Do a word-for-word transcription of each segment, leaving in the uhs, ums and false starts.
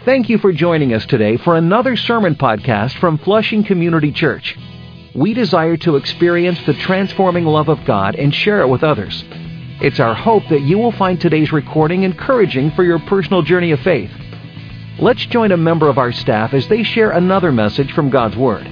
Thank you for joining us today for another sermon podcast from Flushing Community Church. We desire to experience the transforming love of God and share it with others. It's our hope that you will find today's recording encouraging for your personal journey of faith. Let's join a member of our staff as they share another message from God's Word.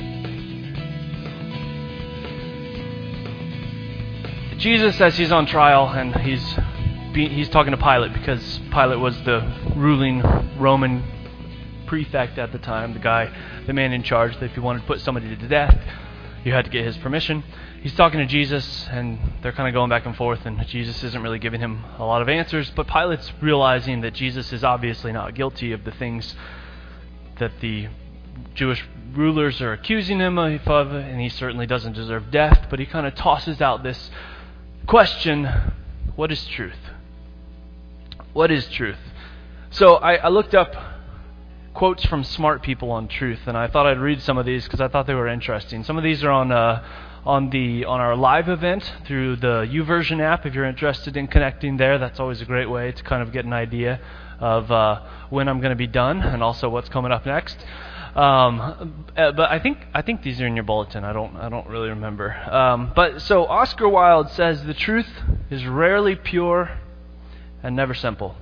Jesus says he's on trial and he's he's talking to Pilate because Pilate was the ruling Roman prefect at the time, the guy, the man in charge that if you wanted to put somebody to death, you had to get his permission. He's talking to Jesus and they're kind of going back and forth, and Jesus isn't really giving him a lot of answers, but Pilate's realizing that Jesus is obviously not guilty of the things that the Jewish rulers are accusing him of, and he certainly doesn't deserve death, but he kind of tosses out this question: what is truth? What is truth? So I, I looked up quotes from smart people on truth, and I thought I'd read some of these because I thought they were interesting. Some of these are on uh, on the on our live event through the YouVersion app. If you're interested in connecting there, that's always a great way to kind of get an idea of uh, when I'm going to be done and also what's coming up next. Um, but I think I think these are in your bulletin. I don't I don't really remember. Um, but so Oscar Wilde says the truth is rarely pure and never simple.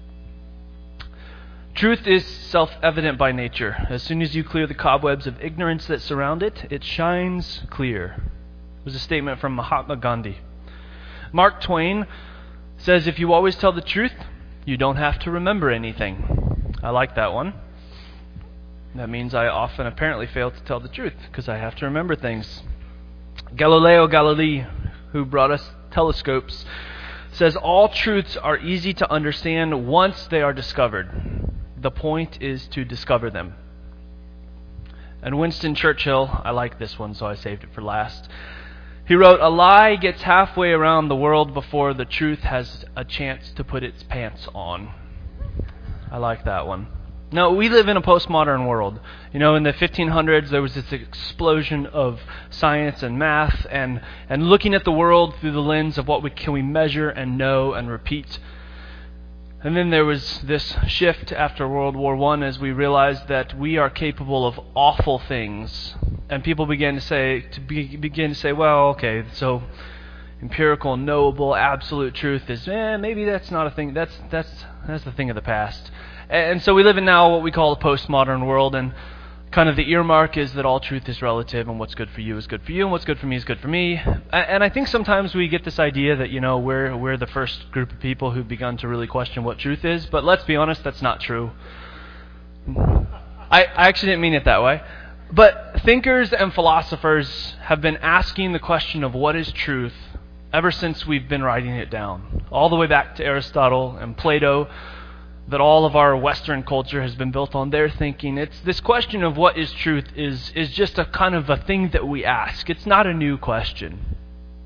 Truth is self-evident by nature. As soon as you clear the cobwebs of ignorance that surround it, it shines clear. It was a statement from Mahatma Gandhi. Mark Twain says, if you always tell the truth, you don't have to remember anything. I like that one. That means I often apparently fail to tell the truth because I have to remember things. Galileo Galilei, who brought us telescopes, says all truths are easy to understand once they are discovered. The point is to discover them. And Winston Churchill, I like this one, so I saved it for last. He wrote, a lie gets halfway around the world before the truth has a chance to put its pants on. I like that one. Now, we live in a postmodern world. You know, in the fifteen hundreds, there was this explosion of science and math and, and looking at the world through the lens of what we can we measure and know and repeat. And then there was this shift after World War One as we realized that we are capable of awful things. And people began to say, to be, begin to say, well, okay, so empirical, knowable, absolute truth is, eh, maybe that's not a thing. That's that's that's the thing of the past. And so we live in now what we call a postmodern world, and kind of the earmark is that all truth is relative, and what's good for you is good for you, and what's good for me is good for me. And I think sometimes we get this idea that, you know, we're we're the first group of people who've begun to really question what truth is, but let's be honest, that's not true. I, I actually didn't mean it that way. But thinkers and philosophers have been asking the question of what is truth ever since we've been writing it down, all the way back to Aristotle and Plato, that all of our Western culture has been built on their thinking. It's this question of what is truth is is just a kind of a thing that we ask. It's not a new question.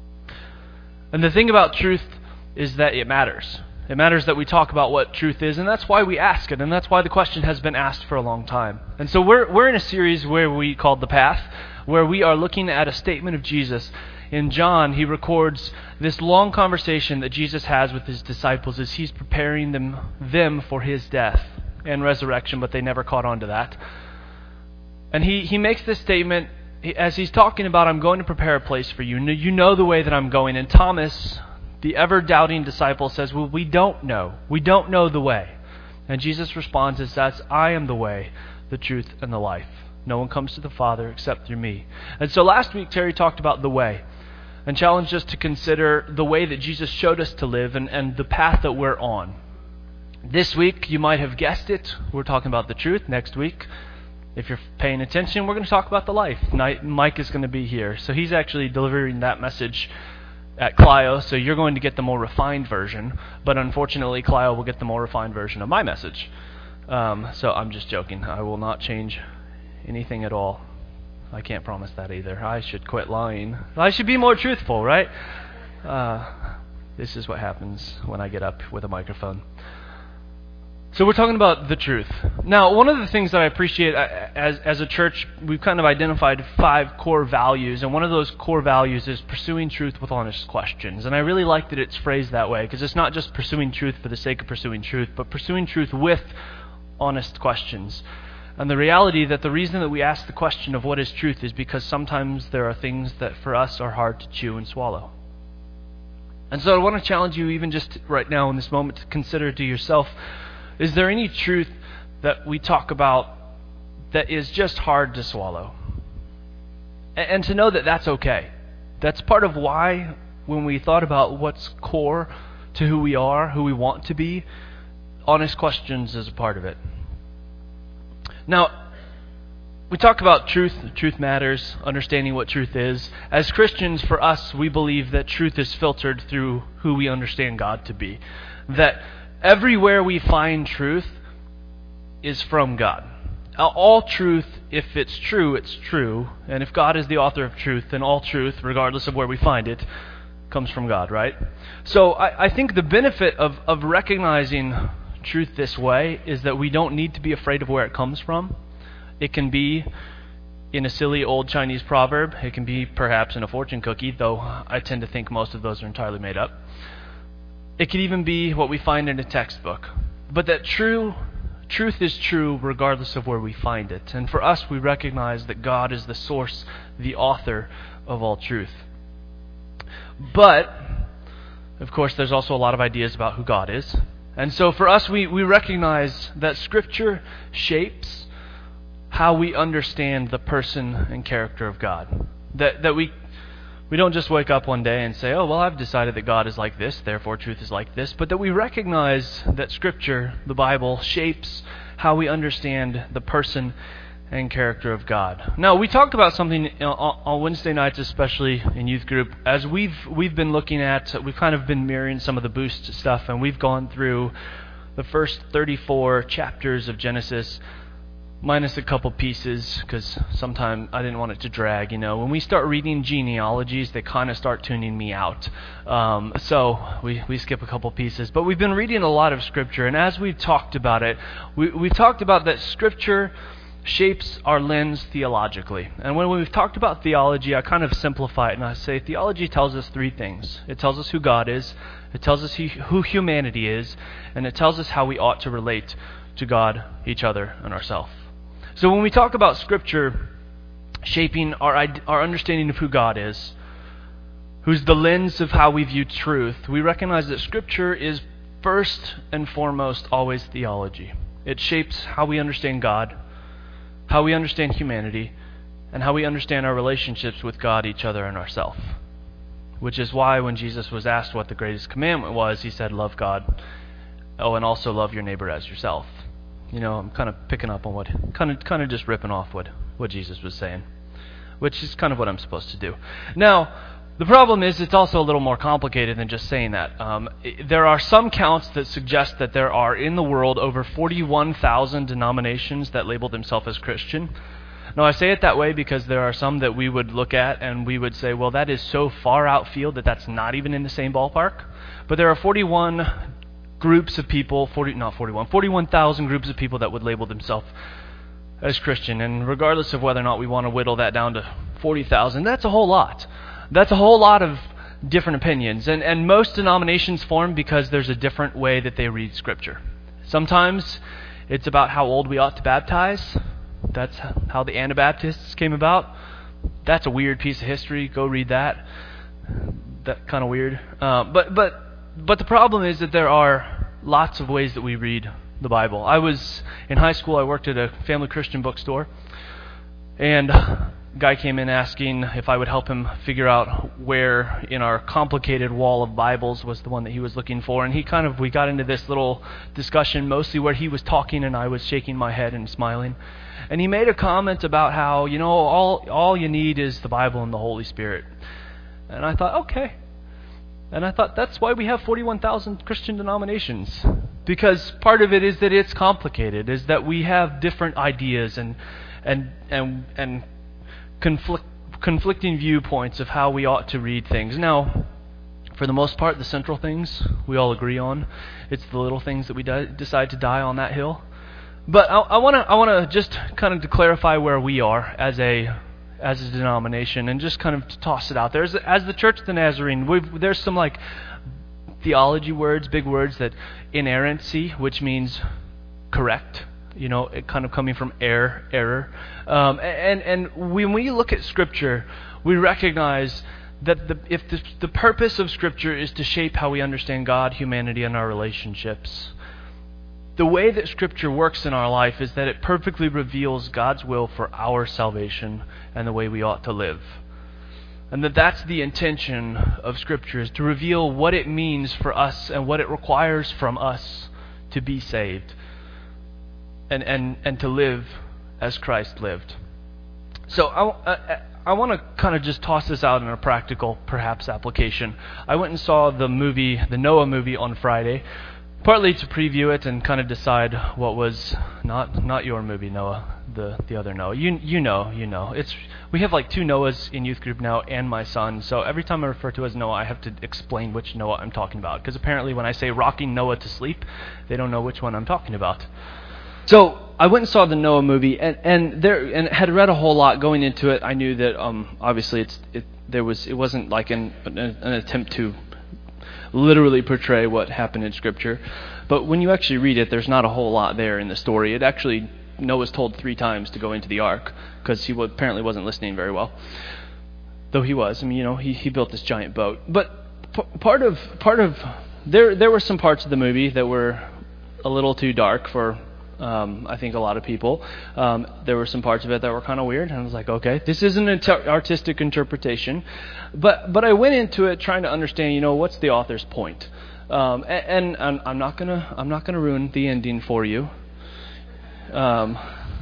And the thing about truth is that it matters. It matters that we talk about what truth is, and that's why we ask it, and that's why the question has been asked for a long time. And so we're we're in a series where we called The Path, where we are looking at a statement of Jesus. In John, he records this long conversation that Jesus has with his disciples as he's preparing them them for his death and resurrection, but they never caught on to that. And he, he makes this statement as he's talking about, I'm going to prepare a place for you. You know the way that I'm going. And Thomas, the ever-doubting disciple, says, well, we don't know. We don't know the way. And Jesus responds as that's, I am the way, the truth, and the life. No one comes to the Father except through me. And so last week, Terry talked about the way and challenged us to consider the way that Jesus showed us to live and, and the path that we're on. This week, you might have guessed it, we're talking about the truth. Next week, if you're paying attention, we're going to talk about the life. Mike is going to be here. So he's actually delivering that message at Clio, so you're going to get the more refined version. But unfortunately, Clio will get the more refined version of my message. Um, so I'm just joking. I will not change anything at all. I can't promise that either. I should quit lying. I should be more truthful, right? Uh, this is what happens when I get up with a microphone. So we're talking about the truth. Now, one of the things that I appreciate as as a church, we've kind of identified five core values, and one of those core values is pursuing truth with honest questions. And I really like that it's phrased that way, because it's not just pursuing truth for the sake of pursuing truth, but pursuing truth with honest questions. And the reality that the reason that we ask the question of what is truth is because sometimes there are things that for us are hard to chew and swallow. And so I want to challenge you even just right now in this moment to consider to yourself, is there any truth that we talk about that is just hard to swallow? And, and to know that that's okay. That's part of why when we thought about what's core to who we are, who we want to be, honest questions is a part of it. Now, we talk about truth. Truth matters, understanding what truth is. As Christians, for us, we believe that truth is filtered through who we understand God to be. That everywhere we find truth is from God. All truth, if it's true, it's true. And if God is the author of truth, then all truth, regardless of where we find it, comes from God, right? So I, I think the benefit of, of recognizing truth this way is that we don't need to be afraid of where it comes from. It can be in a silly old Chinese proverb. It can be perhaps in a fortune cookie, though I tend to think most of those are entirely made up. It could even be what we find in a textbook. But that true truth is true regardless of where we find it. And for us, we recognize that God is the source, the author of all truth. But, of course, there's also a lot of ideas about who God is. And so for us, we, we recognize that Scripture shapes how we understand the person and character of God. That that we we don't just wake up one day and say, oh, well, I've decided that God is like this, therefore truth is like this. But that we recognize that Scripture, the Bible, shapes how we understand the person and character of God. Now, we talked about something on Wednesday nights, especially in youth group, as we've we've been looking at, we've kind of been mirroring some of the Boost stuff, and we've gone through the first thirty-four chapters of Genesis, minus a couple pieces, because sometimes I didn't want it to drag, you know. When we start reading genealogies, they kind of start tuning me out. Um, so we, we skip a couple pieces. But we've been reading a lot of Scripture, and as we've talked about it, we, we've talked about that Scripture shapes our lens theologically. And when we've talked about theology, I kind of simplify it, and I say theology tells us three things. It tells us who God is, it tells us who humanity is, and it tells us how we ought to relate to God, each other, and ourselves. So when we talk about Scripture shaping our our understanding of who God is, who's the lens of how we view truth, we recognize that Scripture is first and foremost always theology. It shapes how we understand God, how we understand humanity, and how we understand our relationships with God, each other, and ourselves. Which is why when Jesus was asked what the greatest commandment was, he said, love God, oh, and also love your neighbor as yourself. You know, I'm kind of picking up on what, kind of kind of just ripping off what, what Jesus was saying, which is kind of what I'm supposed to do. Now, the problem is it's also a little more complicated than just saying that. Um, there are some counts that suggest that there are in the world over forty-one thousand denominations that label themselves as Christian. Now, I say it that way because there are some that we would look at and we would say, well, that is so far outfield that that's not even in the same ballpark. But there are forty-one groups of people, forty not forty-one, forty-one thousand groups of people that would label themselves as Christian. And regardless of whether or not we want to whittle that down to forty thousand, that's a whole lot. That's a whole lot of different opinions. And, and most denominations form because there's a different way that they read Scripture. Sometimes it's about how old we ought to baptize. That's how the Anabaptists came about. That's a weird piece of history. Go read that. That's kind of weird. Uh, but but but the problem is that there are lots of ways that we read the Bible. I was in high school. I worked at a family Christian bookstore, and a guy came in asking if I would help him figure out where in our complicated wall of Bibles was the one that he was looking for. And he kind of we got into this little discussion, mostly where he was talking and I was shaking my head and smiling. And he made a comment about how, you know, all all you need is the Bible and the Holy Spirit. And I thought, okay. And I thought, that's why we have forty-one thousand Christian denominations. Because part of it is that it's complicated, is that we have different ideas and and and and conflict, conflicting viewpoints of how we ought to read things. Now, for the most part, the central things we all agree on. It's the little things that we di- decide to die on that hill. But I want to I want to just kind of to clarify where we are as a as a denomination, and just kind of to toss it out there. As, as the Church of the Nazarene, we've, there's some like theology words, big words, that inerrancy, which means correct, you know, it kind of coming from error, error. Um, and, and when we look at Scripture, we recognize that the, if the, the purpose of Scripture is to shape how we understand God, humanity, and our relationships, the way that Scripture works in our life is that it perfectly reveals God's will for our salvation and the way we ought to live. And that that's the intention of Scripture, is to reveal what it means for us and what it requires from us to be saved and, and, and to live as Christ lived. So I, I, I want to kind of just toss this out in a practical, perhaps, application. I went and saw the movie, the Noah movie, on Friday, partly to preview it and kind of decide what was not not your movie, Noah, the the other Noah. You you know, you know. It's we have like two Noahs in youth group now and my son, so every time I refer to as Noah, I have to explain which Noah I'm talking about, because apparently when I say rocking Noah to sleep, they don't know which one I'm talking about. So I went and saw the Noah movie, and, and there and had read a whole lot going into it. I knew that um, obviously it's it there was it wasn't like an an, an attempt to literally portray what happened in Scripture, but when you actually read it, there's not a whole lot there in the story. It actually Noah's told three times to go into the ark because he w- apparently wasn't listening very well, though he was. I mean, you know, he he built this giant boat. But p- part of part of there there were some parts of the movie that were a little too dark for. Um, I think a lot of people. Um, there were some parts of it that were kind of weird, and I was like, okay, this is an inter- artistic interpretation. But but I went into it trying to understand, you know, what's the author's point? Um, and, and I'm, I'm not gonna I'm not gonna ruin the ending for you. Um,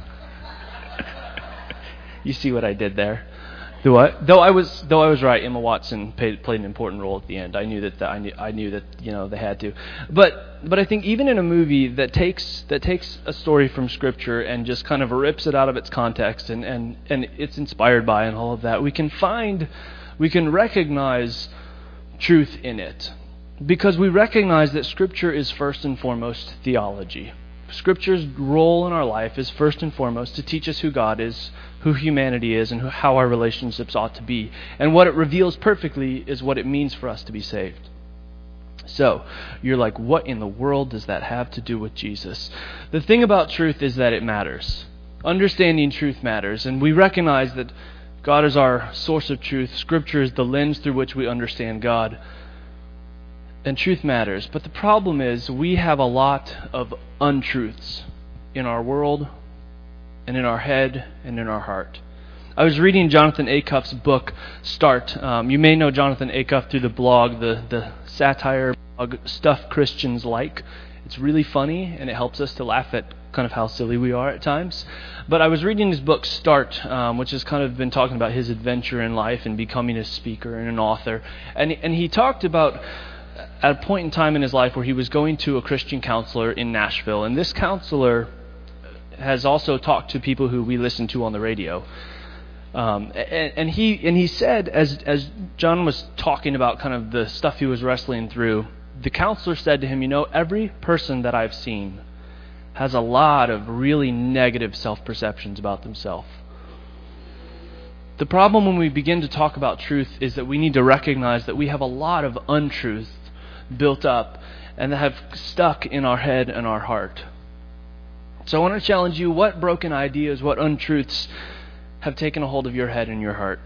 you see what I did there? Do what? Though I was though I was right, Emma Watson paid, played an important role at the end. I knew that the, I knew I knew that you know they had to, but but I think even in a movie that takes that takes a story from Scripture and just kind of rips it out of its context and, and, and it's inspired by and all of that, we can find we can recognize truth in it, because we recognize that Scripture is first and foremost theology. Scripture's role in our life is first and foremost to teach us who God is, who humanity is, and who, how our relationships ought to be. And what it reveals perfectly is what it means for us to be saved. So, you're like, what in the world does that have to do with Jesus? The thing about truth is that it matters. Understanding truth matters, and we recognize that God is our source of truth. Scripture is the lens through which we understand God. And truth matters. But the problem is we have a lot of untruths in our world and in our head and in our heart. I was reading Jonathan Acuff's book, Start. Um, you may know Jonathan Acuff through the blog, the, the satire blog, Stuff Christians Like. It's really funny, and it helps us to laugh at kind of how silly we are at times. But I was reading his book, Start, um, which has kind of been talking about his adventure in life and becoming a speaker and an author. And, and he talked about at a point in time in his life where he was going to a Christian counselor in Nashville. And this counselor has also talked to people who we listen to on the radio. Um, and, and he and he said, as as John was talking about kind of the stuff he was wrestling through, the counselor said to him, you know, every person that I've seen has a lot of really negative self-perceptions about themselves. The problem when we begin to talk about truth is that we need to recognize that we have a lot of untruth built up and that have stuck in our head and our heart. So I want to challenge you, what broken ideas, what untruths have taken a hold of your head and your heart?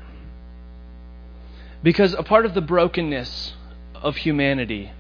Because a part of the brokenness of humanity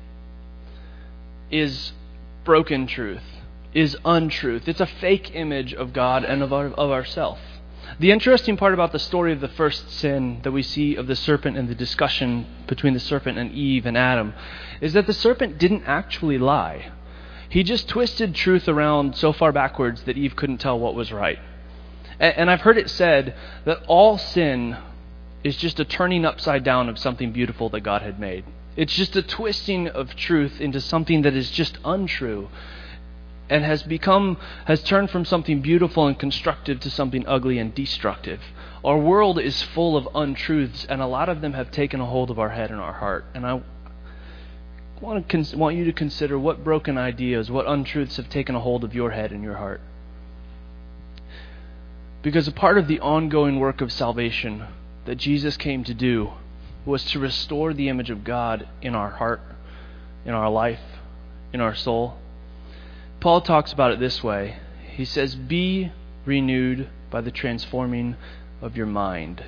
is broken truth, is untruth. It's a fake image of God and of our, of ourselves. The interesting part about the story of the first sin that we see of the serpent and the discussion between the serpent and Eve and Adam is that the serpent didn't actually lie. He just twisted truth around so far backwards that Eve couldn't tell what was right. And, and I've heard it said that all sin is just a turning upside down of something beautiful that God had made. It's just a twisting of truth into something that is just untrue, and has become, has turned from something beautiful and constructive to something ugly and destructive. Our world is full of untruths, and a lot of them have taken a hold of our head and our heart. And I want to cons- want you to consider what broken ideas, what untruths have taken a hold of your head and your heart. Because a part of the ongoing work of salvation that Jesus came to do was to restore the image of God in our heart, in our life, in our soul. Paul talks about it this way. He says, be renewed by the transforming of your mind.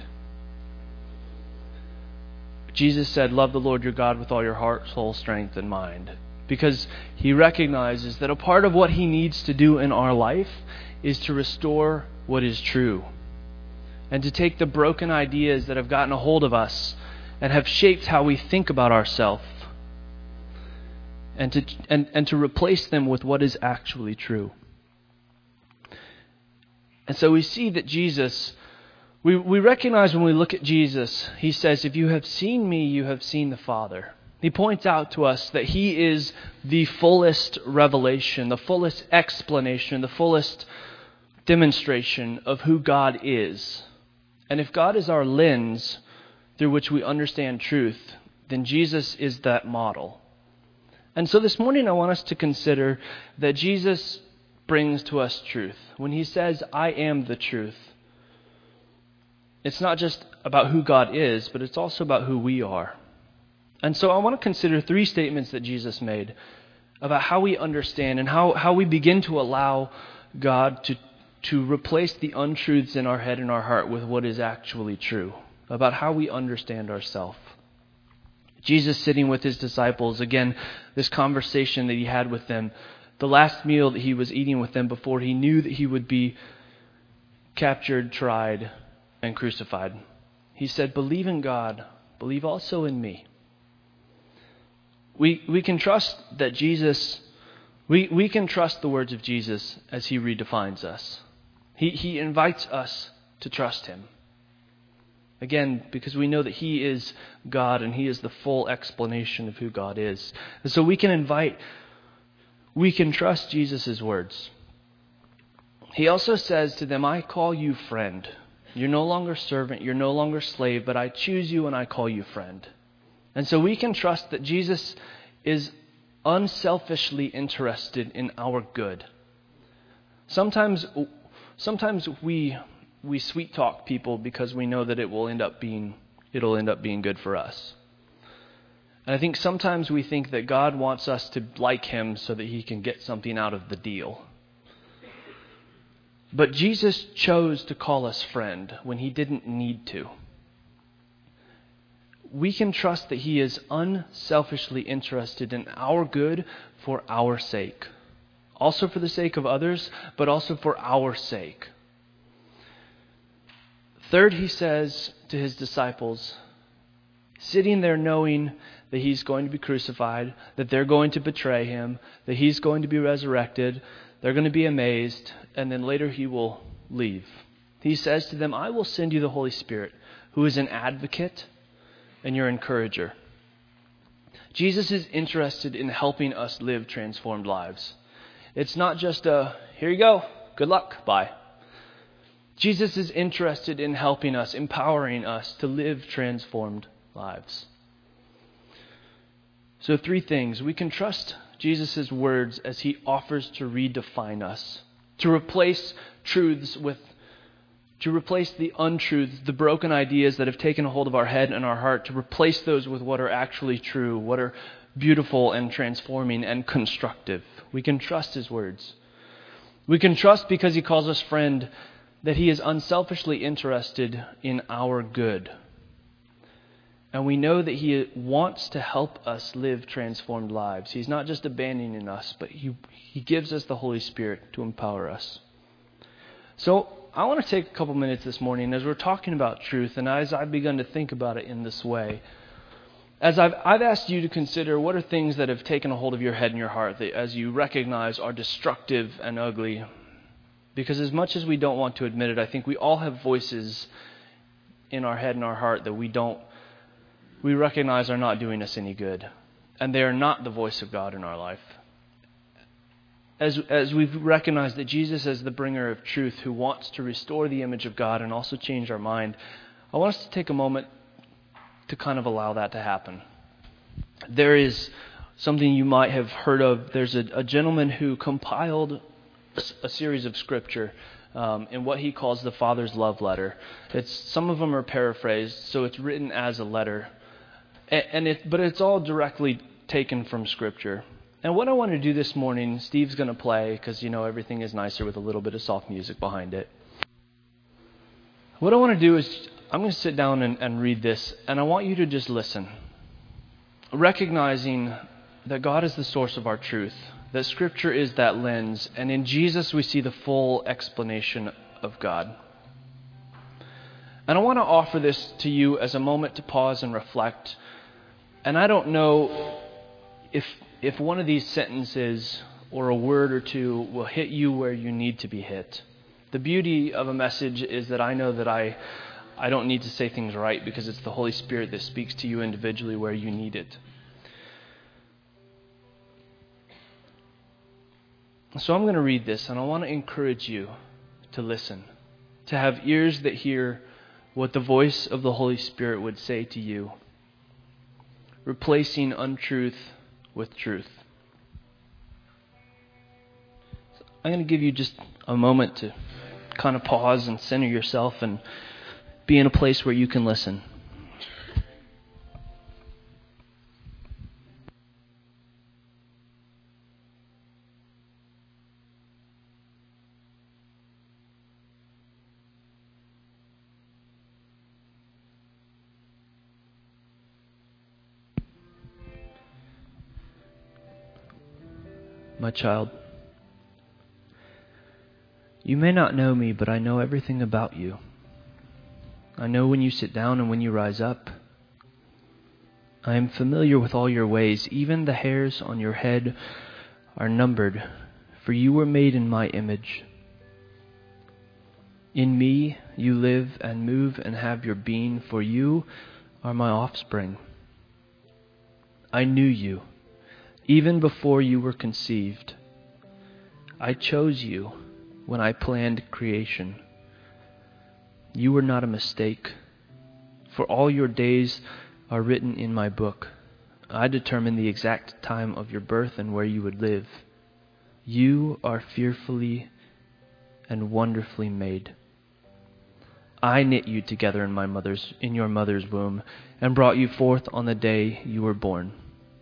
Jesus said, love the Lord your God with all your heart, soul, strength, and mind. Because he recognizes that a part of what he needs to do in our life is to restore what is true. And to take the broken ideas that have gotten a hold of us and have shaped how we think about ourselves, and to and, and to replace them with what is actually true. And so we see that Jesus, we, we recognize when we look at Jesus, he says, if you have seen me, you have seen the Father. He points out to us that he is the fullest revelation, the fullest explanation, the fullest demonstration of who God is. And if God is our lens through which we understand truth, then Jesus is that model. And so this morning I want us to consider that Jesus brings to us truth. When he says, I am the truth, it's not just about who God is, but it's also about who we are. And so I want to consider three statements that Jesus made about how we understand and how, how we begin to allow God to, to replace the untruths in our head and our heart with what is actually true, about how we understand ourselves. Jesus sitting with his disciples, again, this conversation that he had with them, the last meal that he was eating with them before he knew that he would be captured, tried, and crucified. He said, believe in God, believe also in me. We we can trust that Jesus, we, we can trust the words of Jesus as he redefines us. He, he invites us to trust him. Again, because we know that he is God and he is the full explanation of who God is. And so we can invite, we can trust Jesus' words. He also says to them, I call you friend. You're no longer servant, you're no longer slave, but I choose you and I call you friend. And so we can trust that Jesus is unselfishly interested in our good. Sometimes, sometimes we we sweet talk people because we know that it will end up being it'll end up being good for us. And I think sometimes we think that God wants us to like him so that he can get something out of the deal. But Jesus chose to call us friend when he didn't need to. We can trust that he is unselfishly interested in our good for our sake. Also for the sake of others, but also for our sake. Third, he says to his disciples, sitting there knowing that he's going to be crucified, that they're going to betray him, that he's going to be resurrected, they're going to be amazed, and then later he will leave. He says to them, I will send you the Holy Spirit, who is an advocate and your encourager. Jesus is interested in helping us live transformed lives. It's not just a, here you go, good luck, bye. Jesus is interested in helping us, empowering us to live transformed lives. So three things. We can trust Jesus' words as he offers to redefine us, to replace truths with to replace the untruths, the broken ideas that have taken a hold of our head and our heart, to replace those with what are actually true, what are beautiful and transforming and constructive. We can trust his words. We can trust because he calls us friend that he is unselfishly interested in our good. And we know that he wants to help us live transformed lives. He's not just abandoning us, but he, he gives us the Holy Spirit to empower us. So I want to take a couple minutes this morning as we're talking about truth, and as I've begun to think about it in this way, as I've, I've asked you to consider what are things that have taken a hold of your head and your heart that as you recognize are destructive and ugly. Because as much as we don't want to admit it, I think we all have voices in our head and our heart that we don't, we recognize are not doing us any good. And they are not the voice of God in our life. As, as we've recognized that Jesus is the bringer of truth who wants to restore the image of God and also change our mind, I want us to take a moment to kind of allow that to happen. There is something you might have heard of. There's a, a gentleman who compiled a, a series of scripture um, in what he calls the Father's Love Letter. It's some of them are paraphrased, so it's written as a letter, and, and it, but it's all directly taken from Scripture. And what I want to do this morning, Steve's going to play, because, you know, everything is nicer with a little bit of soft music behind it. What I want to do is, I'm going to sit down and, and read this, and I want you to just listen, recognizing that God is the source of our truth, that Scripture is that lens, and in Jesus we see the full explanation of God. And I want to offer this to you as a moment to pause and reflect. And I don't know if if one of these sentences or a word or two will hit you where you need to be hit. The beauty of a message is that I know that I I don't need to say things right because it's the Holy Spirit that speaks to you individually where you need it. So I'm going to read this, and I want to encourage you to listen, to have ears that hear what the voice of the Holy Spirit would say to you, replacing untruth with truth. I'm going to give you just a moment to kind of pause and center yourself and be in a place where you can listen. My child, you may not know me, but I know everything about you. I know when you sit down and when you rise up. I am familiar with all your ways. Even the hairs on your head are numbered, for you were made in my image. In me you live and move and have your being, for you are my offspring. I knew you. Even before you were conceived, I chose you when I planned creation. You were not a mistake, for all your days are written in my book. I determined the exact time of your birth and where you would live. You are fearfully and wonderfully made. I knit you together in my mother's in your mother's womb and brought you forth on the day you were born.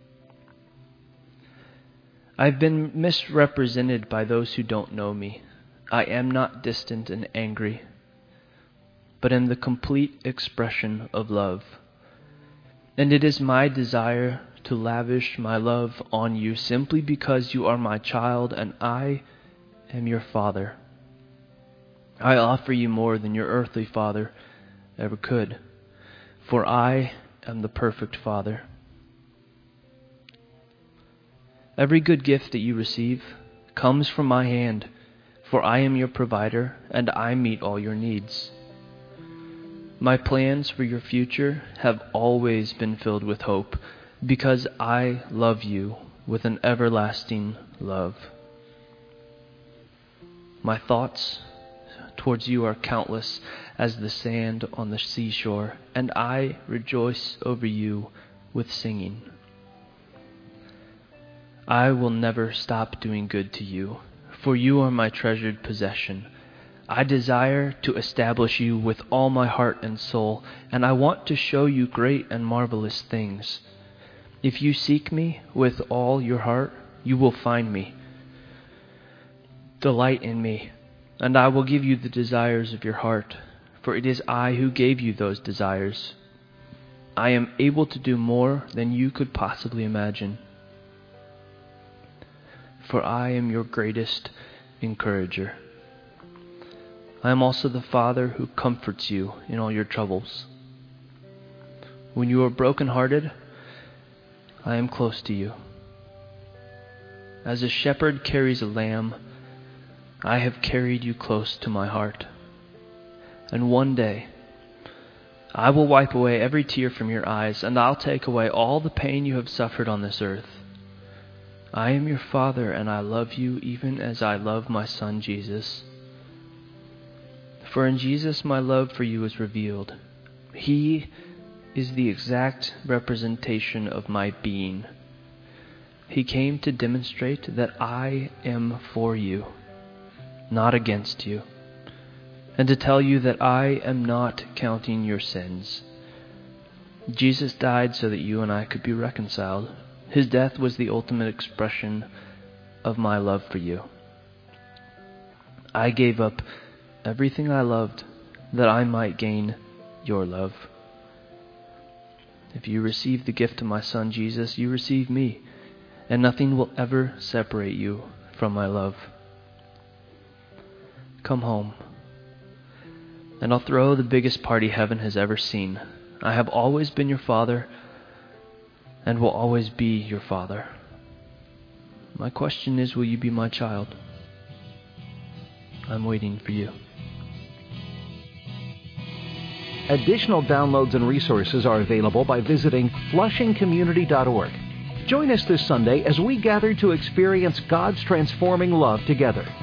I've been misrepresented by those who don't know me. I am not distant and angry, but am the complete expression of love. And it is my desire to lavish my love on you simply because you are my child and I am your father. I offer you more than your earthly father ever could, for I am the perfect father. Every good gift that you receive comes from my hand, for I am your provider and I meet all your needs. My plans for your future have always been filled with hope, because I love you with an everlasting love. My thoughts towards you are countless as the sand on the seashore, and I rejoice over you with singing. I will never stop doing good to you, for you are my treasured possession. I desire to establish you with all my heart and soul, and I want to show you great and marvelous things. If you seek me with all your heart, you will find me. Delight in me, and I will give you the desires of your heart, for it is I who gave you those desires. I am able to do more than you could possibly imagine. For I am your greatest encourager. I am also the Father who comforts you in all your troubles. When you are brokenhearted, I am close to you. As a shepherd carries a lamb, I have carried you close to my heart. And one day, I will wipe away every tear from your eyes, and I'll take away all the pain you have suffered on this earth. I am your Father, and I love you even as I love my Son, Jesus. For in Jesus my love for you is revealed. He is the exact representation of my being. He came to demonstrate that I am for you, not against you, and to tell you that I am not counting your sins. Jesus died so that you and I could be reconciled. His death was the ultimate expression of my love for you. I gave up everything I loved that I might gain your love. If you receive the gift of my Son Jesus, you receive me, and nothing will ever separate you from my love. Come home, and I'll throw the biggest party heaven has ever seen. I have always been your father, and will always be your father. My question is, will you be my child? I'm waiting for you. Additional downloads and resources are available by visiting flushing community dot org. Join us this Sunday as we gather to experience God's transforming love together.